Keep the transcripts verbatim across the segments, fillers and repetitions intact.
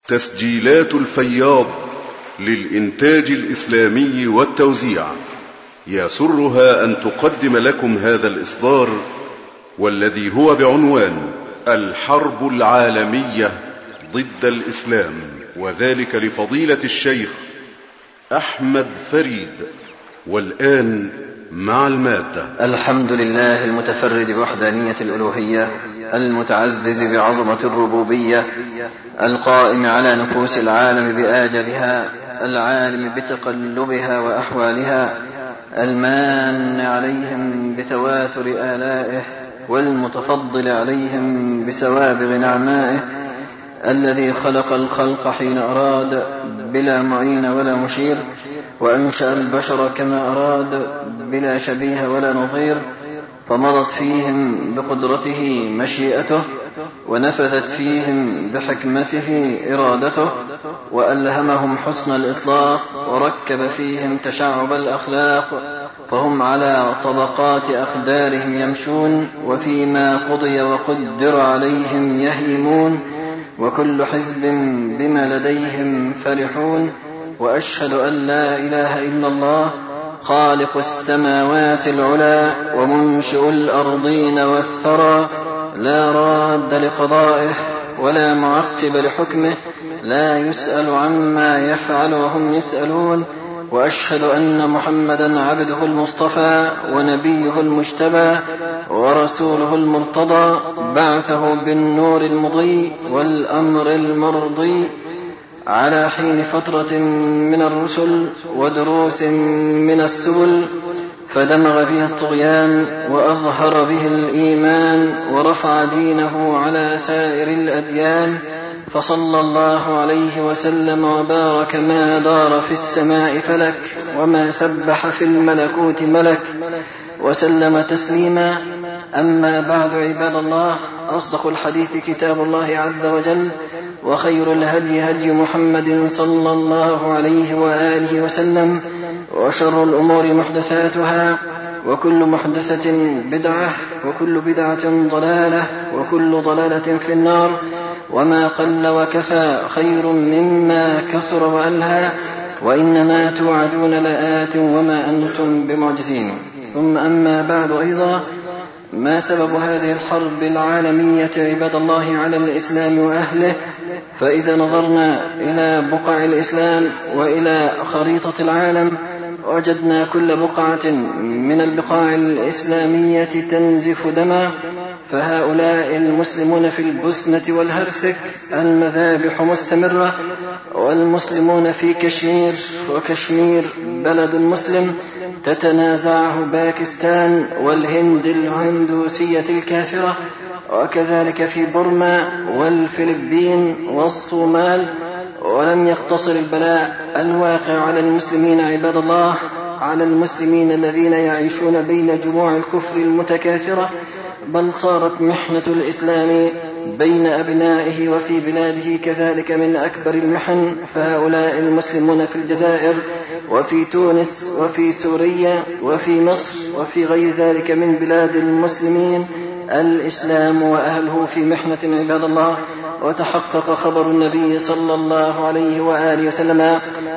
تسجيلات الفياض للإنتاج الإسلامي والتوزيع يسرها أن تقدم لكم هذا الإصدار، والذي هو بعنوان الحرب العالمية ضد الإسلام، وذلك لفضيلة الشيخ أحمد فريد. والآن مع المادة. الحمد لله المتفرد بوحدانية الألوهية، المتعزز بعظمة الربوبية، القائم على نفوس العالم بآجلها، العالم بتقلبها وأحوالها، المان عليهم بتواتر آلائه، والمتفضل عليهم بسوابغ نعمائه، الذي خلق الخلق حين أراد بلا معين ولا مشير، وأنشأ البشر كما أراد بلا شبيه ولا نظير، فمضت فيهم بقدرته مشيئته، ونفذت فيهم بحكمته إرادته، وألهمهم حسن الإطلاق، وركب فيهم تشعب الأخلاق، فهم على طبقات أقدارهم يمشون، وفيما قضي وقدر عليهم يهيمون، وكل حزب بما لديهم فرحون. وأشهد أن لا إله إلا الله خالق السماوات العلى ومنشئ الأرضين والثرى، لا راد لقضائه ولا معقب لحكمه، لا يسأل عما يفعل وهم يسألون. وأشهد أن محمدا عبده المصطفى ونبيه المجتبى ورسوله المرتضى، بعثه بالنور المضيء والأمر المرضي على حين فترة من الرسل ودروس من السبل، فدمغ به الطغيان وأظهر به الإيمان، ورفع دينه على سائر الأديان، فصلى الله عليه وسلم وبارك ما دار في السماء فلك وما سبح في الملكوت ملك، وسلم تسليما. أما بعد، عباد الله، أصدق الحديث كتاب الله عز وجل، وخير الهدي هدي محمد صلى الله عليه وآله وسلم، وشر الأمور محدثاتها، وكل محدثة بدعة، وكل بدعة ضلالة، وكل ضلالة في النار. وما قل وكفى خير مما كثر وألهى، وإنما توعدون لآت وما أنتم بمعجزين. ثم أما بعد أيضا، ما سبب هذه الحرب العالمية عباد الله على الإسلام وأهله؟ فإذا نظرنا إلى بقع الإسلام وإلى خريطة العالم، وجدنا كل بقعة من البقاع الإسلامية تنزف دما، فهؤلاء المسلمون في البوسنة والهرسك المذابح مستمرة، والمسلمون في كشمير، وكشمير بلد مسلم تتنازعه باكستان والهند الهندوسية الكافرة، وكذلك في بورما والفلبين والصومال. ولم يقتصر البلاء الواقع على المسلمين عباد الله، على المسلمين الذين يعيشون بين جموع الكفر المتكاثرة، بل صارت محنة الإسلام بين أبنائه وفي بلاده كذلك من أكبر المحن. فهؤلاء المسلمون في الجزائر وفي تونس وفي سوريا وفي مصر وفي غير ذلك من بلاد المسلمين، الإسلام وأهله في محنة عباد الله. وتحقق خبر النبي صلى الله عليه وآله وسلم: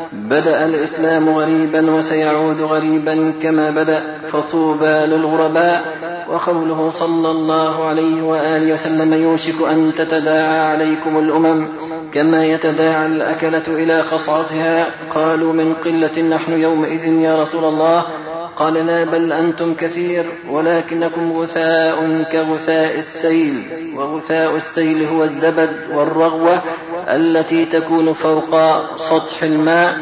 بدأ الإسلام غريبا وسيعود غريبا كما بدأ، فطوبى للغرباء. وقوله صلى الله عليه وآله وسلم: يوشك أن تتداعى عليكم الأمم كما يتداعى الأكلة إلى قصعتها. قالوا: من قلة نحن يومئذ يا رسول الله؟ قال: لا، بل أنتم كثير، ولكنكم غثاء كغثاء السيل. وغثاء السيل هو الزبد والرغوة التي تكون فوق سطح الماء،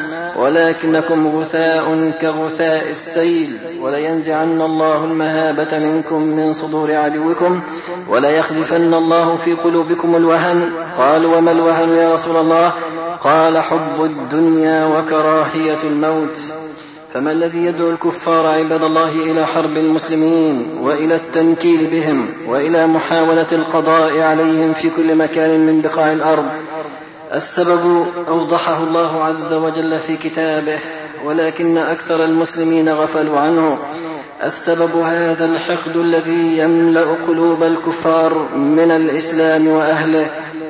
ولكنكم غثاء كغثاء السيل. ولينزعن الله المهابة منكم من صدور عدوكم، وليخذفن الله في قلوبكم الوهن. قالوا: وما الوهن يا رسول الله؟ قال: حب الدنيا وكراهية الموت. فما الذي يدعو الكفار عباد الله إلى حرب المسلمين وإلى التنكيل بهم وإلى محاولة القضاء عليهم في كل مكان من بقاع الأرض؟ السبب أوضحه الله عز وجل في كتابه، ولكن أكثر المسلمين غفلوا عنه. السبب هذا الحقد الذي يملأ قلوب الكفار من الإسلام وأهله،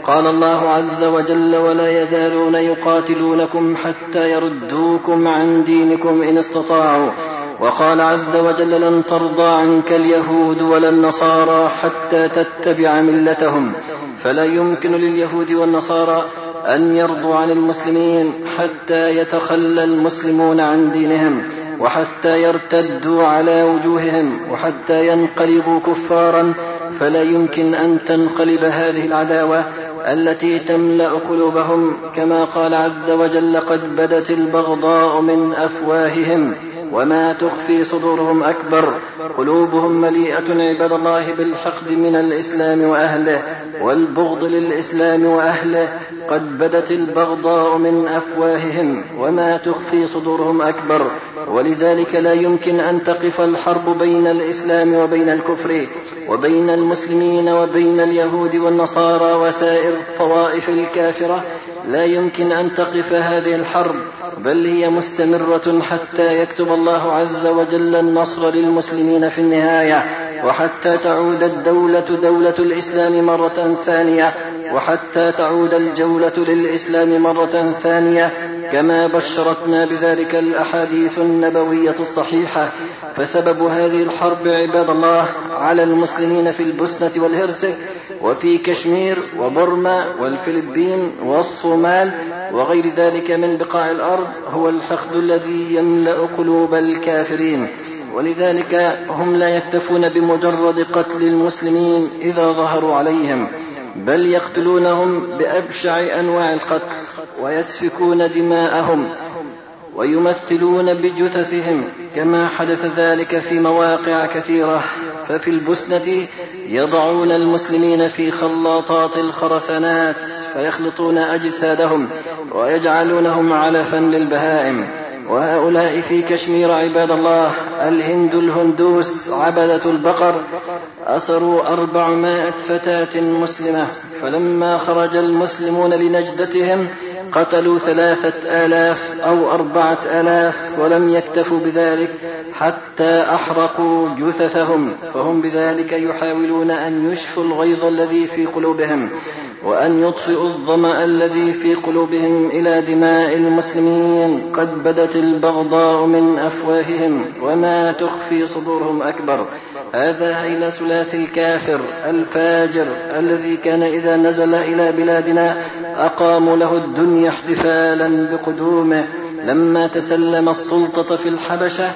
قال الله عز وجل: ولا يزالون يقاتلونكم حتى يردوكم عن دينكم إن استطاعوا. وقال عز وجل: لن ترضى عنك اليهود ولا النصارى حتى تتبع ملتهم. فلا يمكن لليهود والنصارى أن يرضوا عن المسلمين حتى يتخلى المسلمون عن دينهم، وحتى يرتدوا على وجوههم، وحتى ينقلبوا كفارا. فلا يمكن أن تنقلب هذه العداوة التي تملأ قلوبهم، كما قال عز وجل: قد بدت البغضاء من أفواههم وما تخفي صدورهم أكبر. قلوبهم مليئة عباد الله بالحقد من الإسلام وأهله والبغض للإسلام وأهله. قد بدت البغضاء من أفواههم وما تخفي صدورهم أكبر. ولذلك لا يمكن أن تقف الحرب بين الإسلام وبين الكفر، وبين المسلمين وبين اليهود والنصارى وسائر الطوائف الكافرة. لا يمكن أن تقف هذه الحرب، بل هي مستمرة حتى يكتب الله عز وجل النصر للمسلمين في النهاية، وحتى تعود الدولة دولة الإسلام مرة ثانية، وحتى تعود الجولة للإسلام مرة ثانية، كما بشرتنا بذلك الأحاديث النبوية الصحيحة. فسبب هذه الحرب عباد الله على المسلمين في البوسنة والهرسك وفي كشمير وبرما والفلبين والصومال وغير ذلك من بقاع الأرض هو الحقد الذي يملأ قلوب الكافرين. ولذلك هم لا يكتفون بمجرد قتل المسلمين إذا ظهروا عليهم، بل يقتلونهم بأبشع أنواع القتل، ويسفكون دماءهم، ويمثلون بجثثهم، كما حدث ذلك في مواقع كثيرة. ففي البوسنة يضعون المسلمين في خلاطات الخرسانات فيخلطون أجسادهم ويجعلونهم علفا للبهائم. وهؤلاء في كشمير عباد الله الهند الهندوس عبدة البقر أسروا أربعمائة فتاة مسلمة، فلما خرج المسلمون لنجدتهم قتلوا ثلاثة آلاف أو أربعة آلاف، ولم يكتفوا بذلك حتى أحرقوا جثثهم. فهم بذلك يحاولون أن يشفوا الغيظ الذي في قلوبهم، وأن يطفئوا الظمأ الذي في قلوبهم إلى دماء المسلمين. قد بدت البغضاء من أفواههم وما تخفي صدورهم أكبر. هذا هيل ثلاثي الكافر الفاجر الذي كان إذا نزل إلى بلادنا أقاموا له الدنيا احتفالا بقدومه. لما تسلم السلطة في الحبشة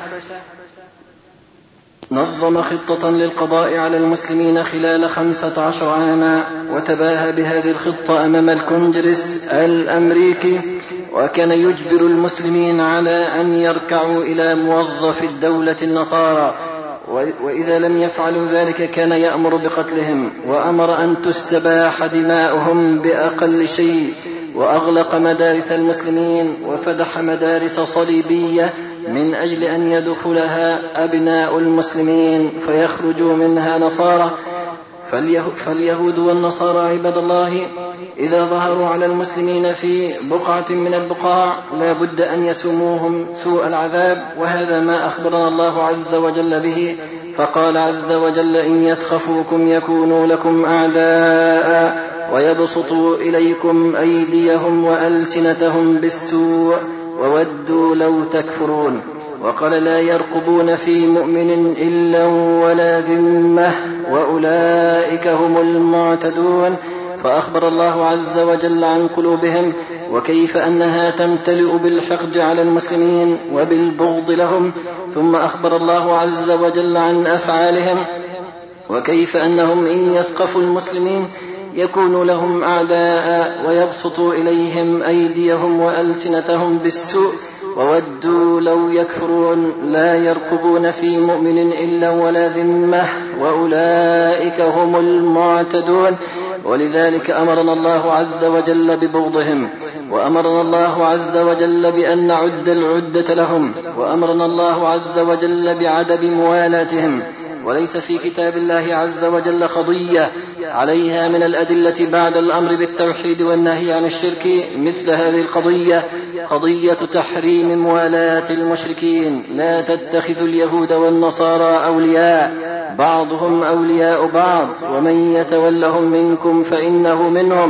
نظم خطة للقضاء على المسلمين خلال خمسة عشر عاما، وتباهى بهذه الخطة أمام الكونجرس الأمريكي، وكان يجبر المسلمين على أن يركعوا إلى موظف الدولة النصارى، وإذا لم يفعلوا ذلك كان يأمر بقتلهم، وأمر أن تستباح دماؤهم بأقل شيء. وأغلق مدارس المسلمين وفتح مدارس صليبية من أجل أن يدخلها أبناء المسلمين فيخرجوا منها نصارى. فاليهود والنصارى عباد الله إذا ظهروا على المسلمين في بقعة من البقاع لا بد أن يسوموهم سوء العذاب، وهذا ما أخبرنا الله عز وجل به. فقال عز وجل: إن يثقفوكم يكونوا لكم أعداء ويبسطوا إليكم أيديهم وألسنتهم بالسوء وودوا لو تكفرون. وقال: لا يرقبون في مؤمن إلا ولا ذمة وأولئك هم المعتدون. فأخبر الله عز وجل عن قلوبهم وكيف أنها تمتلئ بالحقد على المسلمين وبالبغض لهم، ثم أخبر الله عز وجل عن أفعالهم وكيف أنهم إن يثقفوا المسلمين يكونوا لهم أعداء ويبسطوا إليهم أيديهم وألسنتهم بالسوء وودوا لو يكفرون. لا يرقبون في مؤمن إلا ولا ذمة وأولئك هم المعتدون. ولذلك أمرنا الله عز وجل ببغضهم، وأمرنا الله عز وجل بأن نعد العدة لهم، وأمرنا الله عز وجل بعدم موالاتهم. وليس في كتاب الله عز وجل قضية عليها من الأدلة بعد الأمر بالتوحيد والنهي عن الشرك مثل هذه القضية، قضية تحريم موالاة المشركين. لا تتخذوا اليهود والنصارى أولياء بعضهم أولياء بعض ومن يتولهم منكم فإنه منهم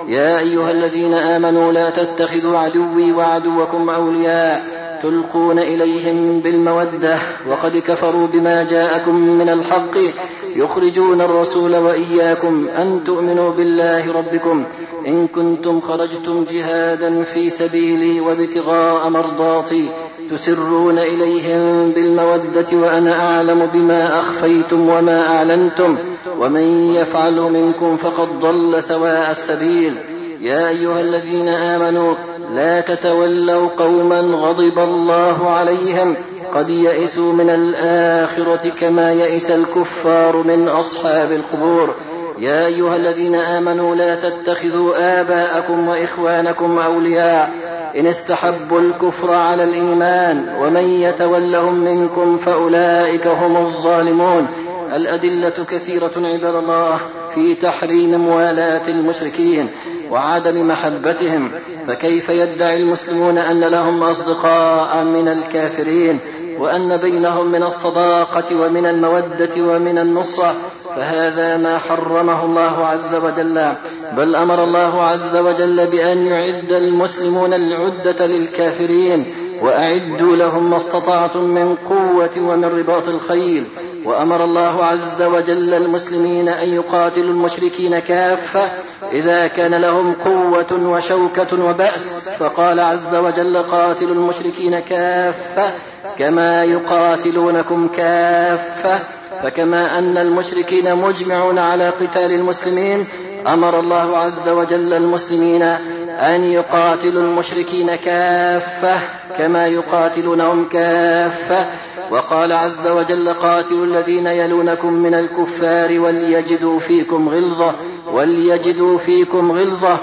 يا أيها الذين آمنوا لا تتخذوا عدوي وعدوكم أولياء تلقون إليهم بالمودة وقد كفروا بما جاءكم من الحق يخرجون الرسول وإياكم أن تؤمنوا بالله ربكم إن كنتم خرجتم جهادا في سبيلي وابتغاء مرضاتي تسرون إليهم بالمودة وأنا أعلم بما أخفيتم وما أعلنتم ومن يفعله منكم فقد ضل سواء السبيل. يا أيها الذين آمنوا لا تتولوا قوما غضب الله عليهم قد يئسوا من الآخرة كما يئس الكفار من أصحاب القبور. يا أيها الذين آمنوا لا تتخذوا آباءكم وإخوانكم أولياء إن استحبوا الكفر على الإيمان ومن يتولهم منكم فأولئك هم الظالمون. الأدلة كثيرة عباد الله في تحريم موالاة المشركين وعدم محبتهم، فكيف يدعي المسلمون أن لهم أصدقاء من الكافرين وأن بينهم من الصداقة ومن المودة ومن النصرة؟ فهذا ما حرمه الله عز وجل، بل أمر الله عز وجل بأن يعد المسلمون العدة للكافرين وأعدوا لهم ما استطعتم من قوة ومن رباط الخيل. وأمر الله عز وجل المسلمين أن يقاتلوا المشركين كافة إذا كان لهم قوة وشوكة وبأس، فقال عز وجل قاتلوا المشركين كافة كما يقاتلونكم كافة. فكما أن المشركين مجمعون على قتال المسلمين أمر الله عز وجل المسلمين أن يقاتلوا المشركين كافة كما يقاتلونهم كافة. وقال عز وجل قاتلوا الذين يلونكم من الكفار وليجدوا فيكم غلظة وليجدوا فيكم غلظة.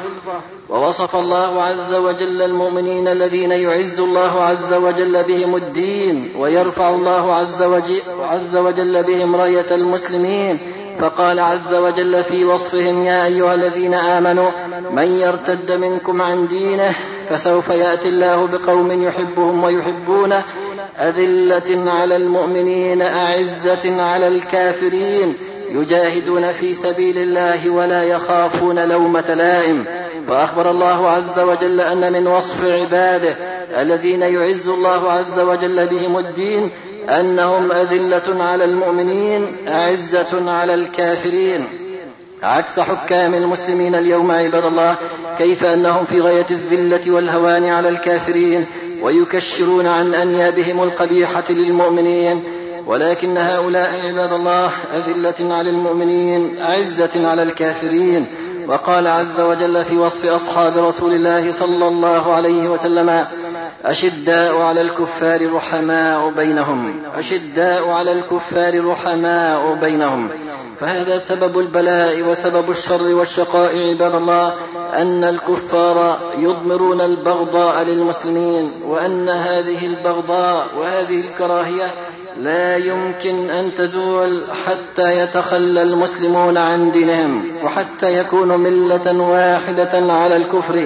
ووصف الله عز وجل المؤمنين الذين يعز الله عز وجل بهم الدين ويرفع الله عز وجل, عز وجل بهم راية المسلمين، فقال عز وجل في وصفهم يا أيها الذين آمنوا من يرتد منكم عن دينه فسوف يأتي الله بقوم يحبهم ويحبونه أذلة على المؤمنين أعزة على الكافرين يجاهدون في سبيل الله ولا يخافون لومة لائم. فأخبر الله عز وجل أن من وصف عباده الذين يعز الله عز وجل بهم الدين أنهم أذلة على المؤمنين أعزة على الكافرين، عكس حكام المسلمين اليوم عباد الله، كيف أنهم في غاية الذلة والهوان على الكافرين ويكشرون عن أنيابهم القبيحة للمؤمنين، ولكن هؤلاء عباد الله أذلة على المؤمنين أعزة على الكافرين. وقال عز وجل في وصف أصحاب رسول الله صلى الله عليه وسلم أشداء على الكفار رحماء بينهم أشداء على الكفار رحماء بينهم. فهذا سبب البلاء وسبب الشر والشقاء عباد الله، أن الكفار يضمرون البغضاء للمسلمين، وأن هذه البغضاء وهذه الكراهية لا يمكن أن تزول حتى يتخلى المسلمون عن دينهم وحتى يكونوا ملة واحدة على الكفر.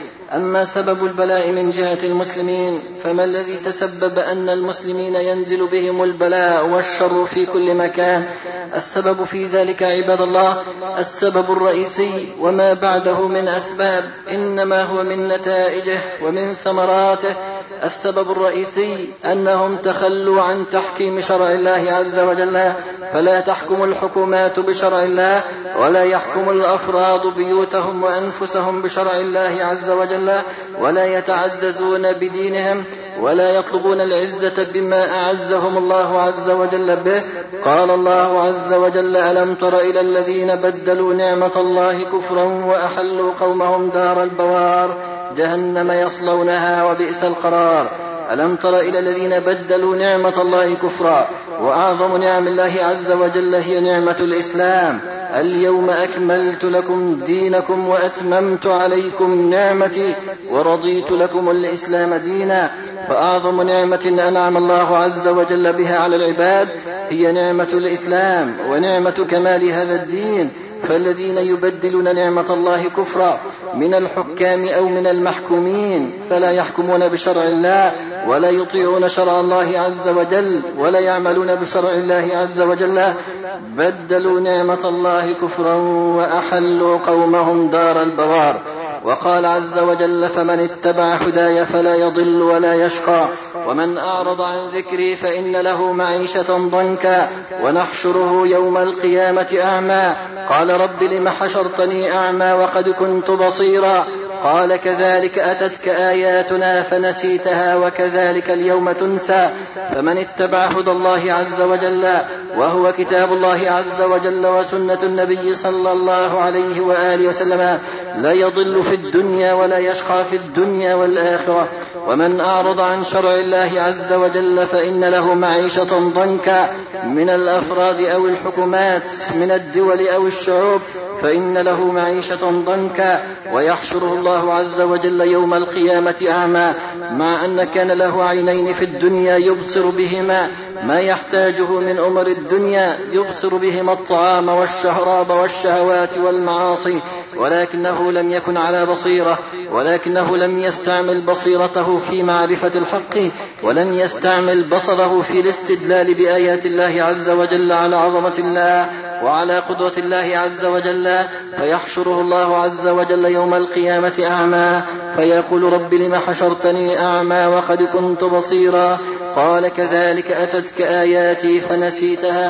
أما سبب البلاء من جهة المسلمين فما الذي تسبب أن المسلمين ينزل بهم البلاء والشر في كل مكان؟ السبب في ذلك عباد الله السبب الرئيسي وما بعده من أسباب إنما هو من نتائجه ومن ثمراته. السبب الرئيسي أنهم تخلوا عن تحكيم شرع الله عز وجل، فلا تحكم الحكومات بشرع الله ولا يحكم الأفراد بيوتهم وأنفسهم بشرع الله عز وجل، ولا يتعززون بدينهم ولا يطلبون العزة بما أعزهم الله عز وجل به. قال الله عز وجل ألم تر إلى الذين بدلوا نعمة الله كفرا وأحلوا قومهم دار البوار جهنم يصلونها وبئس القرار. ألم تر إلى الذين بدلوا نعمة الله كفرا، وأعظم نعم الله عز وجل هي نعمة الإسلام. اليوم أكملت لكم دينكم وأتممت عليكم نعمتي ورضيت لكم الإسلام دينا. فأعظم نعمة أنعم الله عز وجل بها على العباد هي نعمة الإسلام ونعمة كمال هذا الدين. فالذين يبدلون نعمة الله كفرا من الحكام أو من المحكومين فلا يحكمون بشرع الله ولا يطيعون شرع الله عز وجل ولا يعملون بشرع الله عز وجل بدلوا نعمة الله كفرا وأحلوا قومهم دار البوار. وقال عز وجل فمن اتبع هداي فلا يضل ولا يشقى ومن أعرض عن ذكري فإن له معيشة ضنكا ونحشره يوم القيامة أعمى قال رب لم حشرتني أعمى وقد كنت بصيرا قال كذلك أتتك آياتنا فنسيتها وكذلك اليوم تنسى. فمن اتبع هدى الله عز وجل وهو كتاب الله عز وجل وسنة النبي صلى الله عليه وآله وسلم لا يضل في الدنيا ولا يشقى في الدنيا والآخرة. ومن أعرض عن شرع الله عز وجل فإن له معيشة ضنكا من الأفراد أو الحكومات من الدول أو الشعوب فإن له معيشة ضنكا ويحشره الله عز وجل يوم القيامة أعمى مع أن كان له عينين في الدنيا يبصر بهما ما يحتاجه من أمر الدنيا يبصر بهما الطعام والشراب والشهوات والمعاصي ولكنه لم يكن على بصيرة ولكنه لم يستعمل بصيرته في معرفة الحق ولم يستعمل بصره في الاستدلال بآيات الله عز وجل على عظمة الله وعلى قدرة الله عز وجل فيحشره الله عز وجل يوم القيامة أعمى فيقول رب لم حشرتني أعمى وقد كنت بصيرا قال كذلك أتتك آياتي فنسيتها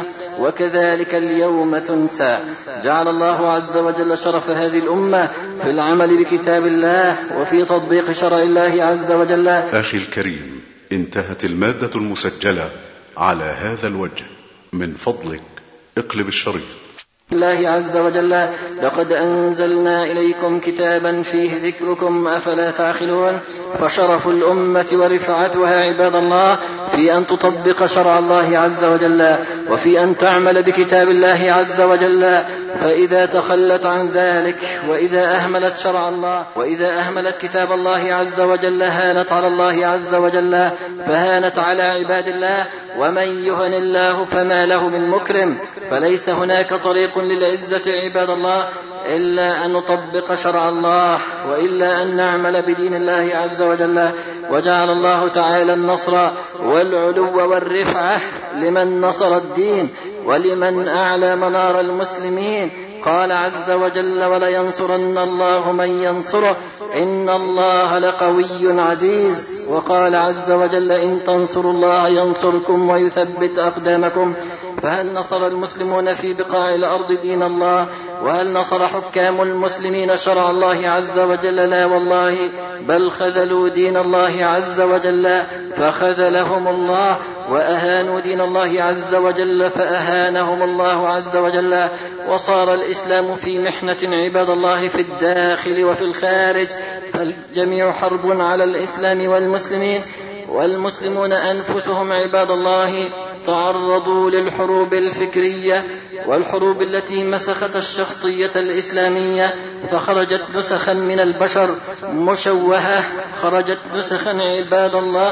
وكذلك اليوم تنسى. جعل الله عز وجل شرف هذه الأمة في العمل بكتاب الله وفي تطبيق شرع الله عز وجل. أخي الكريم، انتهت المادة المسجلة على هذا الوجه، من فضلك اقلب الشريط. الله عز وجل لقد أنزلنا إليكم كتابا فيه ذكركم أفلا تعقلون. فشرف الأمة ورفعتها عباد الله في أن تطبق شرع الله عز وجل وفي أن تعمل بكتاب الله عز وجل. فإذا تخلت عن ذلك وإذا أهملت شرع الله وإذا أهملت كتاب الله عز وجل هانت على الله عز وجل فهانت على عباد الله. ومن يهن الله فما له من مكرم. فليس هناك طريق للعزة عباد الله إلا أن نطبق شرع الله وإلا أن نعمل بدين الله عز وجل. وجعل الله تعالى النصر والعلو والرفعة لمن نصر الدين ولمن أعلى منار المسلمين. قال عز وجل ولينصرن الله من ينصره إن الله لقوي عزيز. وقال عز وجل إن تنصروا الله ينصركم ويثبت أقدامكم. فهل نصر المسلمون في بقاع الأرض دين الله؟ وهل نصر حكام المسلمين شرع الله عز وجل؟ لا والله، بل خذلوا دين الله عز وجل فخذلهم الله وأهانوا دين الله عز وجل فأهانهم الله عز وجل. وصار الإسلام في محنة عباد الله في الداخل وفي الخارج، فالجميع حرب على الإسلام والمسلمين. والمسلمون أنفسهم عباد الله تعرضوا للحروب الفكرية والحروب التي مسخت الشخصية الإسلامية فخرجت نسخا من البشر مشوهة، خرجت نسخا عباد الله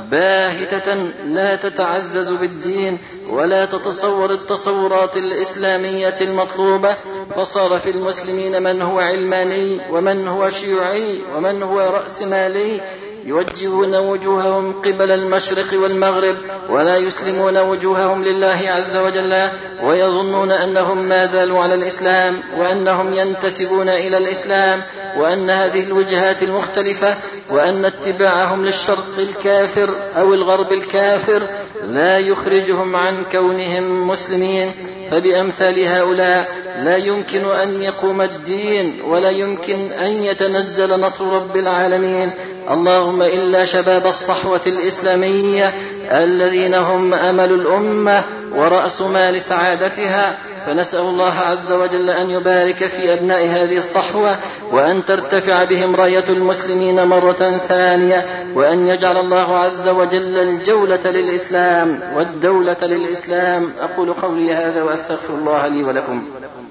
باهتة لا تتعزز بالدين ولا تتصور التصورات الإسلامية المطلوبة. فصار في المسلمين من هو علماني ومن هو شيوعي ومن هو رأسمالي يوجهون وجوههم قبل المشرق والمغرب ولا يسلمون وجوههم لله عز وجل ويظنون أنهم ما زالوا على الإسلام وأنهم ينتسبون إلى الإسلام وأن هذه الوجهات المختلفة وأن اتباعهم للشرق الكافر أو الغرب الكافر لا يخرجهم عن كونهم مسلمين. فبأمثال هؤلاء لا يمكن أن يقوم الدين ولا يمكن أن يتنزل نصر رب العالمين. اللهم إلا شباب الصحوة الإسلامية الذين هم أمل الأمة ورأس مال سعادتها. فنسأل الله عز وجل أن يبارك في أبناء هذه الصحوة وأن ترتفع بهم راية المسلمين مرة ثانية وأن يجعل الله عز وجل الجولة للإسلام والدولة للإسلام. أقول قولي هذا وأستغفر الله لي ولكم.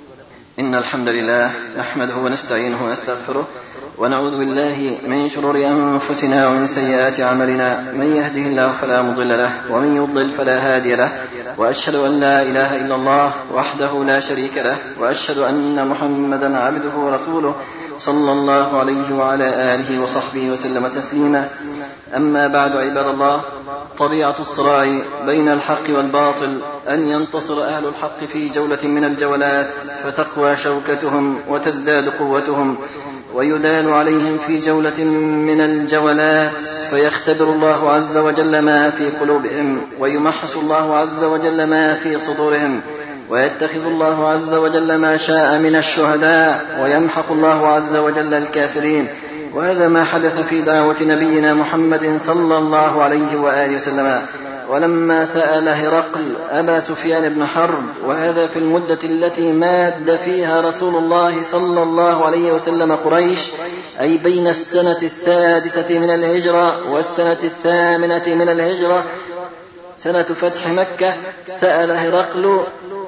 إن الحمد لله نحمده ونستعينه ونستغفره ونعوذ بالله من شرور أنفسنا ومن سيئات عملنا. من يهده الله فلا مضل له ومن يضلل فلا هادي له. وأشهد أن لا إله إلا الله وحده لا شريك له وأشهد أن محمدا عبده ورسوله صلى الله عليه وعلى آله وصحبه وسلم تسليما. أما بعد عباد الله، طبيعة الصراع بين الحق والباطل أن ينتصر أهل الحق في جولة من الجولات فتقوى شوكتهم وتزداد قوتهم، ويدال عليهم في جولة من الجولات فيختبر الله عز وجل ما في قلوبهم، ويمحص الله عز وجل ما في صدورهم، ويتخذ الله عز وجل ما شاء من الشهداء، ويمحق الله عز وجل الكافرين. وهذا ما حدث في دعوة نبينا محمد صلى الله عليه وآله وسلم. ولما سأل هرقل أبا سفيان بن حرب، وهذا في المدة التي ماد فيها رسول الله صلى الله عليه وسلم قريش، أي بين السنة السادسة من الهجرة والسنة الثامنة من الهجرة سنة فتح مكة، سأل هرقل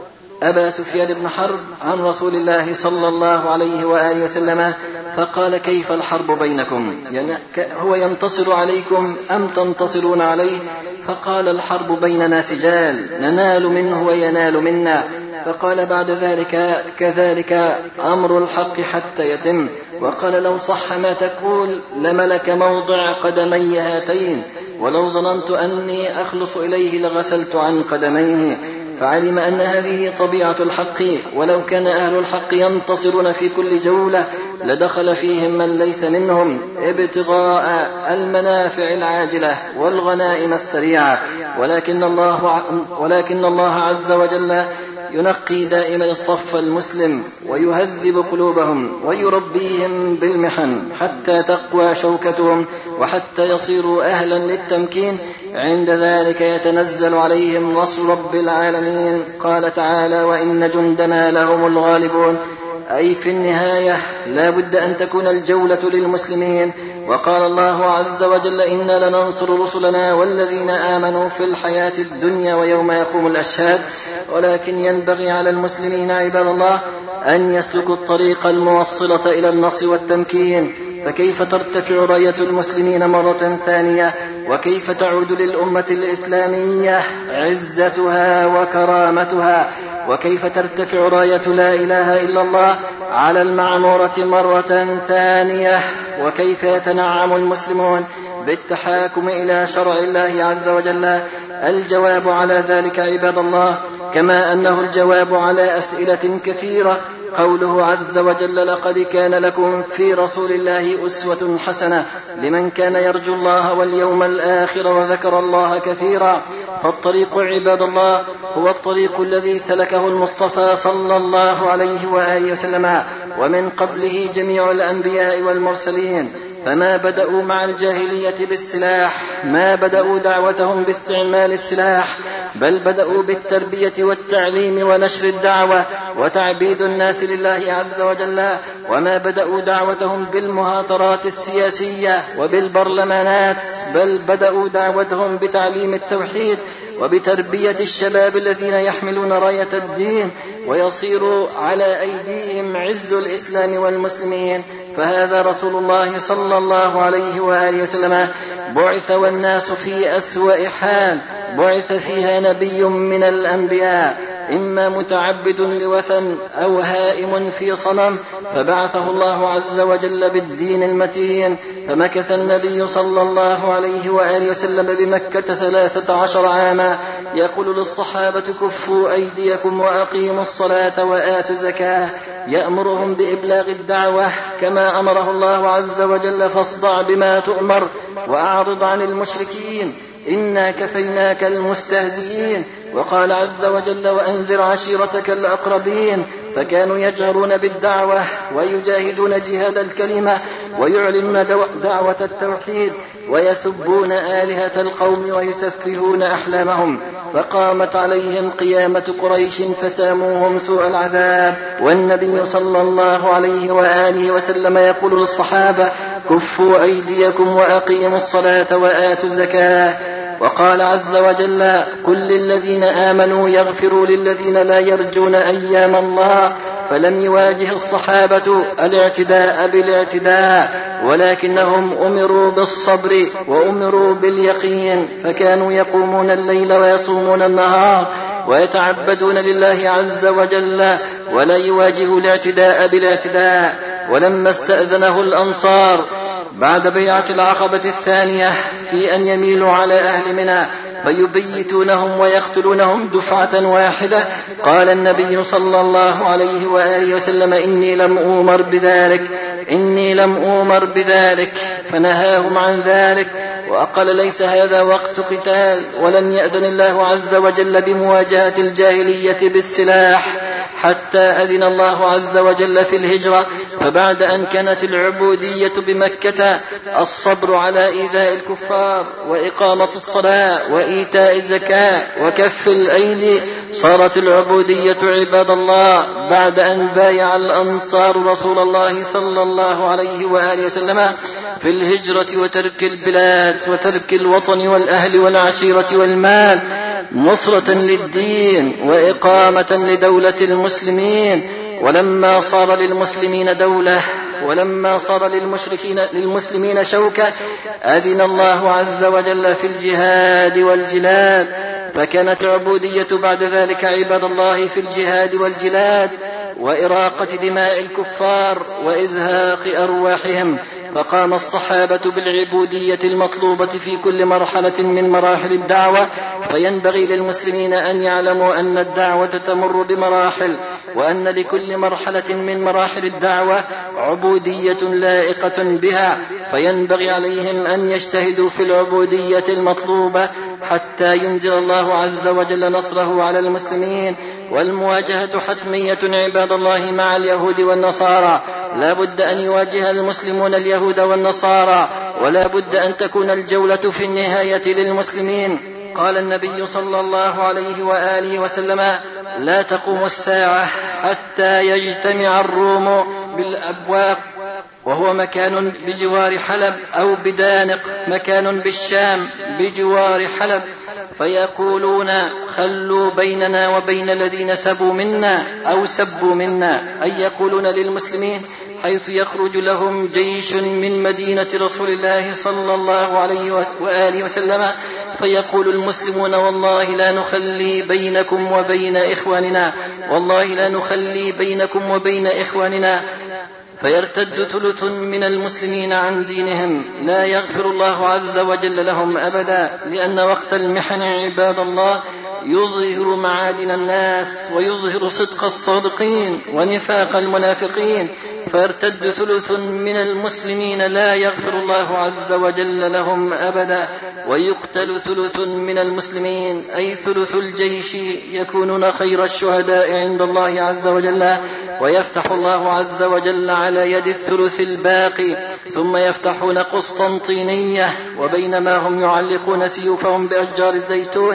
أبا سفيان بن حرب عن رسول الله صلى الله عليه وآله وسلم، فقال: كيف الحرب بينكم؟ يعني هو ينتصر عليكم أم تنتصرون عليه؟ فقال: الحرب بيننا سجال، ننال منه وينال منا. فقال بعد ذلك: كذلك أمر الحق حتى يتم. وقال: لو صح ما تقول لملك موضع قدمي هاتين، ولو ظننت أني أخلص إليه لغسلت عن قدميه. فعلم أن هذه طبيعة الحق، ولو كان أهل الحق ينتصرون في كل جولة لدخل فيهم من ليس منهم ابتغاء المنافع العاجلة والغنائم السريعة، ولكن الله, ولكن الله عز وجل ينقي دائما الصف المسلم ويهذب قلوبهم ويربيهم بالمحن حتى تقوى شوكتهم وحتى يصيروا أهلا للتمكين. عند ذلك يتنزل عليهم نصر رب العالمين. قال تعالى: وإن جندنا لهم الغالبون. أي في النهاية لا بد أن تكون الجولة للمسلمين. وقال الله عز وجل: إنا لننصر رسلنا والذين آمنوا في الحياة الدنيا ويوم يقوم الأشهاد. ولكن ينبغي على المسلمين عباد الله أن يسلكوا الطريق الموصلة إلى النصر والتمكين. فكيف ترتفع راية المسلمين مرة ثانية؟ وكيف تعود للأمة الإسلامية عزتها وكرامتها؟ وكيف ترتفع راية لا إله إلا الله على المعمورة مرة ثانية؟ وكيف يتنعم المسلمون بالتحاكم إلى شرع الله عز وجل؟ الجواب على ذلك عباد الله، كما أنه الجواب على أسئلة كثيرة، قوله عز وجل: لقد كان لكم في رسول الله أسوة حسنة لمن كان يرجو الله واليوم الآخر وذكر الله كثيرا. فالطريق عباد الله هو الطريق الذي سلكه المصطفى صلى الله عليه وآله وسلم، ومن قبله جميع الأنبياء والمرسلين. فما بدأوا مع الجاهلية بالسلاح، ما بدأوا دعوتهم باستعمال السلاح، بل بدأوا بالتربية والتعليم ونشر الدعوة وتعبيد الناس لله عز وجل. وما بدأوا دعوتهم بالمهاترات السياسية وبالبرلمانات، بل بدأوا دعوتهم بتعليم التوحيد وبتربية الشباب الذين يحملون راية الدين ويصير على أيديهم عز الإسلام والمسلمين. فهذا رسول الله صلى الله عليه وآله وسلم بعث والناس في أسوأ حال، بعث فيها نبي من الأنبياء إما متعبد لوثن أو هائم في صنم، فبعثه الله عز وجل بالدين المتين. فمكث النبي صلى الله عليه وآله وسلم بمكة ثلاثة عشر عاما يقول للصحابة: كفوا أيديكم وأقيموا الصلاة وآتوا الزكاة، يأمرهم بإبلاغ الدعوة كما أمره الله عز وجل: فاصدع بما تؤمر وأعرض عن المشركين إنا كفيناك المستهزئين. وقال عز وجل: وأنذر عشيرتك الأقربين. فكانوا يجهرون بالدعوة ويجاهدون جهاد الكلمة ويعلنون دعوة التوحيد ويسبون آلهة القوم ويسفهون أحلامهم. فقامت عليهم قيامة قريش فساموهم سوء العذاب. والنبي صلى الله عليه وآله وسلم يقول للصحابة: كفوا أيديكم وأقيموا الصلاة وآتوا الزكاة. وقال عز وجل: كل الذين آمنوا يغفروا للذين لا يرجون أيام الله. فلم يواجه الصحابة الاعتداء بالاعتداء، ولكنهم أمروا بالصبر وأمروا باليقين، فكانوا يقومون الليل ويصومون النهار ويتعبدون لله عز وجل، ولا يواجه الاعتداء بالاعتداء. ولما استأذنه الأنصار بعد بيعة العقبة الثانية في أن يميلوا على أهل منى فيبيتونهم ويقتلونهم دفعة واحدة، قال النبي صلى الله عليه وآله وسلم: إني لم أؤمر بذلك إني لم أؤمر بذلك فنهاهم عن ذلك، وقال: ليس هذا وقت قتال، ولم يأذن الله عز وجل بمواجهة الجاهلية بالسلاح حتى أذن الله عز وجل في الهجرة. فبعد أن كانت العبودية بمكة الصبر على إيذاء الكفار وإقامة الصلاة وإيتاء الزكاة وكف الأيدي، صارت العبودية عباد الله بعد أن بايع الأنصار رسول الله صلى الله عليه وآله وسلم في الهجرة وترك البلاد وترك الوطن والأهل والعشيرة والمال نصرة للدين وإقامة لدولة المسلمين. ولما صار للمسلمين دولة ولما صار للمشركين للمسلمين شوكة أذن الله عز وجل في الجهاد والجلاد، فكانت العبودية بعد ذلك عباد الله في الجهاد والجلاد وإراقة دماء الكفار وإزهاق أرواحهم. فقام الصحابة بالعبودية المطلوبة في كل مرحلة من مراحل الدعوة، فينبغي للمسلمين أن يعلموا أن الدعوة تمر بمراحل، وأن لكل مرحلة من مراحل الدعوة عبودية لائقة بها، فينبغي عليهم أن يجتهدوا في العبودية المطلوبة حتى ينزل الله عز وجل نصره على المسلمين. والمواجهة حتمية عباد الله مع اليهود والنصارى، لا بد أن يواجه المسلمون اليهود والنصارى، ولا بد أن تكون الجولة في النهاية للمسلمين. قال النبي صلى الله عليه وآله وسلم: لا تقوم الساعة حتى يجتمع الروم بالأبواق، وهو مكان بجوار حلب، أو بدانق مكان بالشام بجوار حلب، فيقولون: خلوا بيننا وبين الذين سبوا منا أو سبوا منا، أي يقولون للمسلمين حيث يخرج لهم جيش من مدينة رسول الله صلى الله عليه وآله وسلم، فيقول المسلمون: والله لا نخلي بينكم وبين إخواننا والله لا نخلي بينكم وبين إخواننا فيرتد ثلث من المسلمين عن دينهم، لا يغفر الله عز وجل لهم أبدا، لأن وقت المحن عباد الله يظهر معادن الناس ويظهر صدق الصادقين ونفاق المنافقين، فيرتد ثلث من المسلمين لا يغفر الله عز وجل لهم أبدا، ويقتل ثلث من المسلمين أي ثلث الجيش، يكونون خير الشهداء عند الله عز وجل، ويفتح الله عز وجل على يد الثلث الباقي، ثم يفتحون قسطنطينية، وبينما هم يعلقون سيوفهم بأشجار الزيتون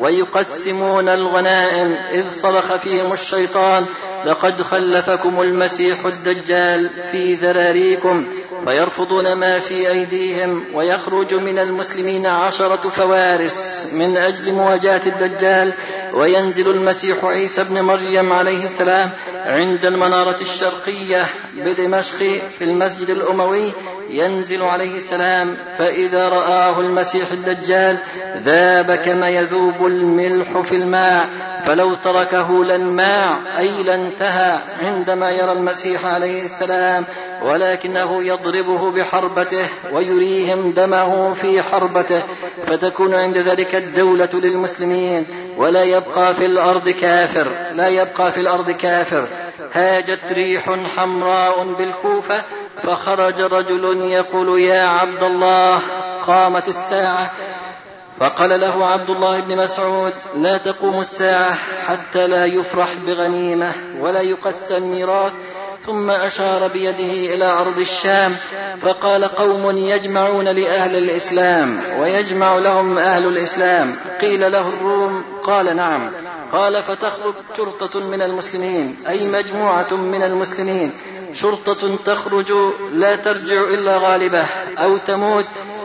ويقسمون الغنائم إذ صرخ فيهم الشيطان: لقد خلفكم المسيح الدجال في ذراريكم، فيرفضون ما في أيديهم، ويخرج من المسلمين عشرة فوارس من أجل مواجهة الدجال، وينزل المسيح عيسى ابن مريم عليه السلام عند المنارة الشرقية بدمشق في المسجد الأموي، ينزل عليه السلام، فإذا رآه المسيح الدجال ذاب كما يذوب الملح في الماء، فلو تركه لانماع أي لانتهى عندما يرى المسيح عليه السلام، ولكنه يضربه بحربته ويريهم دمه في حربته، فتكون عند ذلك الدولة للمسلمين، ولا يبقى في الأرض كافر لا يبقى في الأرض كافر. هاجت ريح حمراء بالكوفة، فخرج رجل يقول: يا عبد الله، قامت الساعة. فقال له عبد الله بن مسعود: لا تقوم الساعة حتى لا يفرح بغنيمة ولا يقسم ميراث. ثم أشار بيده إلى أرض الشام، فقال: قوم يجمعون لأهل الإسلام ويجمع لهم أهل الإسلام. قيل له: الروم؟ قال: نعم. قال: فتخرج شرطة من المسلمين، أي مجموعة من المسلمين، شرطة تخرج لا ترجع إلا غالبة أو تموت،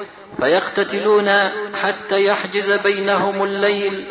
فيقتتلون حتى يحجز بينهم الليل،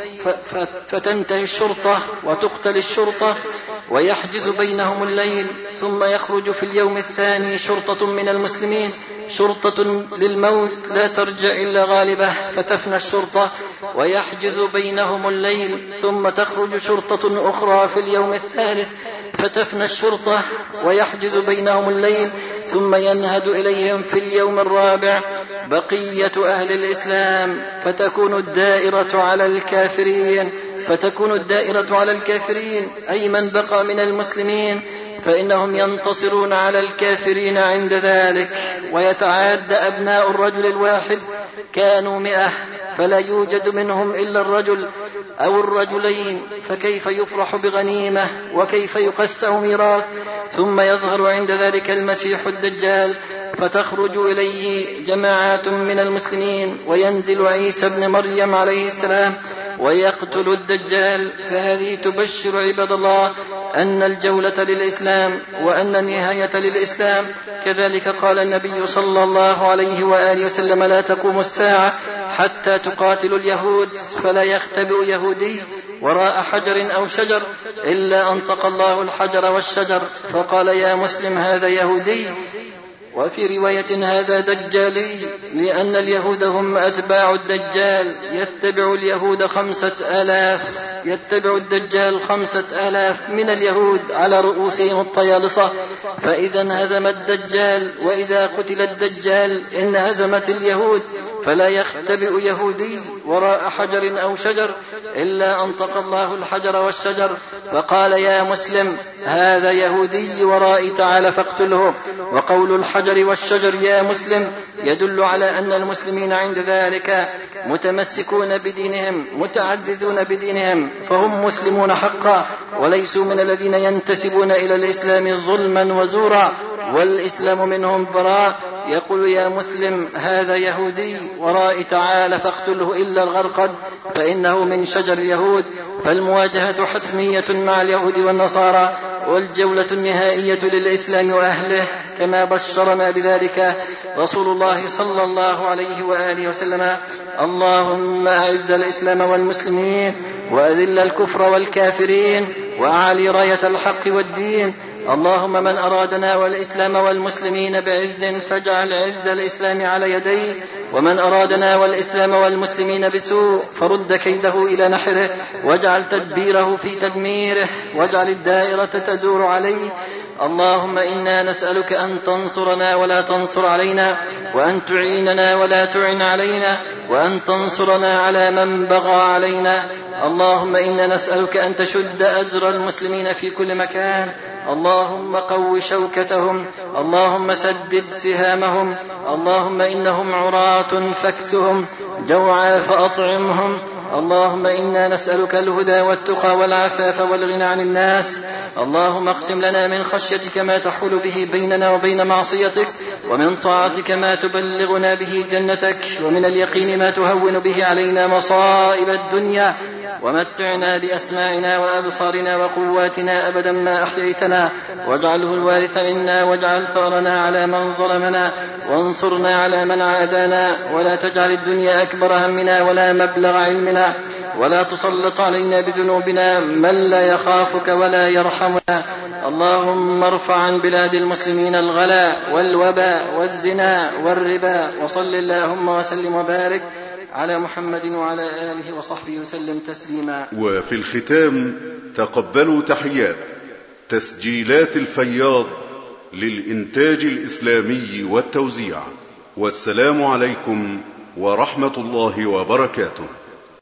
فتنتهي الشرطة وتقتل الشرطة ويحجز بينهم الليل، ثم يخرج في اليوم الثاني شرطة من المسلمين، شرطة للموت لا ترجع إلا غالبة، فتفنى الشرطة ويحجز بينهم الليل، ثم تخرج شرطة أخرى في اليوم الثالث فتفنى الشرطة ويحجز بينهم الليل، ثم ينهد إليهم في اليوم الرابع بقية أهل الإسلام فتكون الدائرة على الكافرين فتكون الدائرة على الكافرين أي من بقى من المسلمين، فإنهم ينتصرون على الكافرين عند ذلك. ويتعاد أبناء الرجل الواحد كانوا مئة فلا يوجد منهم إلا الرجل أو الرجلين، فكيف يفرح بغنيمة وكيف يقسم ميراث؟ ثم يظهر عند ذلك المسيح الدجال فتخرج إليه جماعات من المسلمين، وينزل عيسى بن مريم عليه السلام ويقتل الدجال. فهذه تبشر عباد الله أن الجولة للإسلام وأن النهاية للإسلام. كذلك قال النبي صلى الله عليه وآله وسلم: لا تقوم الساعة حتى تقاتل اليهود، فلا يختبئ يهودي وراء حجر أو شجر إلا أنطق الله الحجر والشجر فقال: يا مسلم هذا يهودي. وفي رواية: هذا دجالي، لأن اليهود هم أتباع الدجال، يتبع اليهود خمسة آلاف يتبع الدجال خمسة آلاف من اليهود على رؤوسهم الطيالصة، فإذا انهزم الدجال وإذا قتل الدجال انهزمت اليهود، فلا يختبئ يهودي وراء حجر أو شجر إلا أنطق الله الحجر والشجر فقال: يا مسلم هذا يهودي ورائي تعال فاقتله. وقول الحجر والشجر يا مسلم يدل على أن المسلمين عند ذلك متمسكون بدينهم متعززون بدينهم، فهم مسلمون حقا وليسوا من الذين ينتسبون إلى الإسلام ظلما وزورا، والإسلام منهم براء. يقول: يا مسلم هذا يهودي ورائي تعال فاقتله إلا الغرقد فإنه من شجر اليهود. فالمواجهة حتمية مع اليهود والنصارى، والجولة النهائية للإسلام وأهله، كما بشرنا بذلك رسول الله صلى الله عليه وآله وسلم: اللهم أعز الإسلام والمسلمين وأذل الكفر والكافرين وأعلي راية الحق والدين. اللهم من أرادنا والإسلام والمسلمين بعز فاجعل عز الإسلام على يديه، ومن أرادنا والإسلام والمسلمين بسوء فرد كيده إلى نحره، واجعل تدبيره في تدميره، واجعل الدائرة تدور عليه. اللهم إنا نسألك أن تنصرنا ولا تنصر علينا، وأن تعيننا ولا تعن علينا، وأن تنصرنا على من بغى علينا. اللهم إنا نسألك أن تشد أزر المسلمين في كل مكان. اللهم قو شوكتهم، اللهم سدد سهامهم. اللهم إنهم عراة فاكسهم، جوعى فأطعمهم. اللهم إنا نسألك الهدى والتقى والعفاف والغنى عن الناس. اللهم اقسم لنا من خشيتك ما تحول به بيننا وبين معصيتك، ومن طاعتك ما تبلغنا به جنتك، ومن اليقين ما تهون به علينا مصائب الدنيا. ومتعنا بأسماعنا وأبصارنا وقواتنا أبدا ما أحييتنا، واجعله الوارث منا، واجعل ثأرنا على من ظلمنا، وانصرنا على من عادانا، ولا تجعل الدنيا أكبر همنا ولا مبلغ علمنا، ولا تسلط علينا بذنوبنا من لا يخافك ولا يرحمنا. اللهم ارفع عن بلاد المسلمين الغلاء والوباء والزنا والربا، وصل اللهم وسلم وبارك على محمد وعلى آله وصحبه وسلم تسليما. وفي الختام تقبلوا تحيات تسجيلات الفياض للإنتاج الإسلامي والتوزيع، والسلام عليكم ورحمة الله وبركاته.